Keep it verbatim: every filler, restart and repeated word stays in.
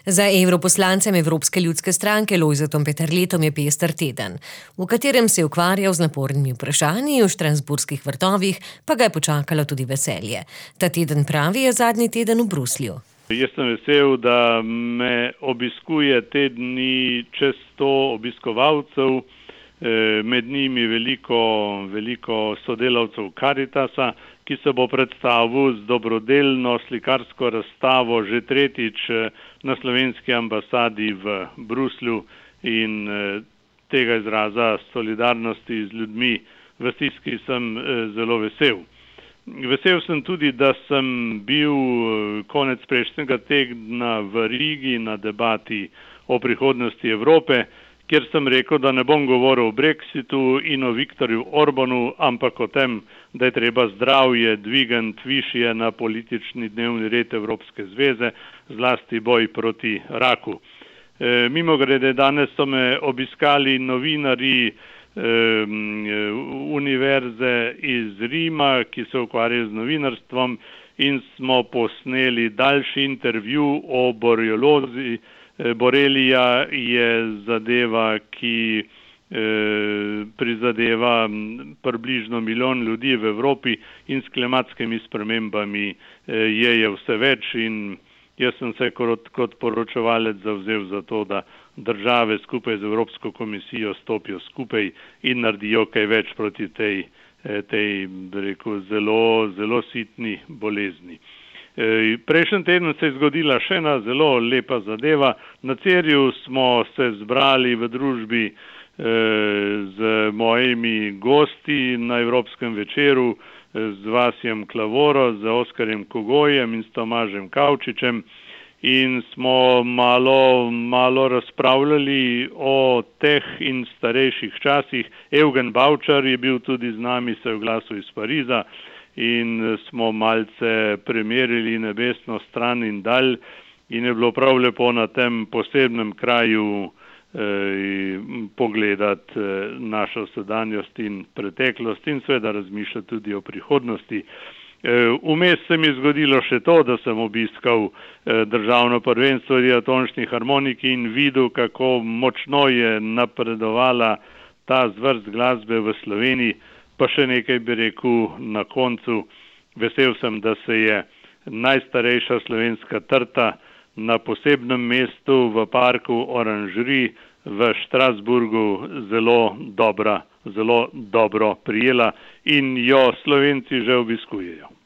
Za evroposlancem Evropske ljudske stranke Lojzetom Peterletom je pester teden, v katerem se je ukvarjal z napornimi vprašanji, v Štrasburskih vrtovih pa ga je počakalo tudi veselje. Ta teden pravi je zadnji teden v Bruslju. Jaz sem vesel, da me obiskuje te dni čez sto obiskovalcev, med njimi veliko, veliko sodelavcev Karitasa, ki se bo predstavil z dobrodelno slikarsko razstavo že tretjič na slovenski ambasadi v Bruslju in tega izraza solidarnosti z ljudmi v stiski sem zelo vesel. Vesel sem tudi, da sem bil konec prejšnjega tedna v Rigi na debati o prihodnosti Evrope, kjer sem rekel, da ne bom govoril o Brexitu in o Viktorju Orbanu, ampak o tem, da je treba zdravje dvigati višje na politični dnevni red Evropske zveze, zlasti boj proti raku. E, mimogrede, danes so me obiskali novinarji e, univerze iz Rima, ki se ukvarjajo z novinarstvom, in smo posneli daljši intervju o boreliozi. Borelija je zadeva, ki eh, prizadeva približno milijon ljudi v Evropi in s klimatskimi spremembami eh, je, je vse več in jaz sem se kot, kot poročevalec zavzel za to, da države skupaj z Evropsko komisijo stopijo skupaj in naredijo kaj več proti tej, tej rekel, zelo, zelo sitni bolezni. Prejšnji teden se je zgodila še ena zelo lepa zadeva. Na Cerju smo se zbrali v družbi eh, z mojimi gosti na Evropskem večeru, z Vasjem Klavoro, z Oskarjem Kogojem in s Tomažem Kavčičem in smo malo, malo razpravljali o teh in starejših časih. Eugen Bavčar je bil tudi z nami, se je oglasil iz Pariza, in smo malce premerili nebesno stran in dalj in je bilo prav lepo na tem posebnem kraju eh, pogledati eh, našo sedanjost in preteklost in seveda razmišljati tudi o prihodnosti. Vmes se mi je zgodilo še to, da sem obiskal eh, državno prvenstvo diatonični harmoniki in videl, kako močno je napredovala ta zvrst glasbe v Sloveniji. Pa še nekaj bi rekel na koncu. Vesel sem, da se je najstarejša slovenska trta na posebnem mestu v parku Oranžerij v Štrasburgu zelo dobra, zelo dobro prijela in jo Slovenci že obiskujejo.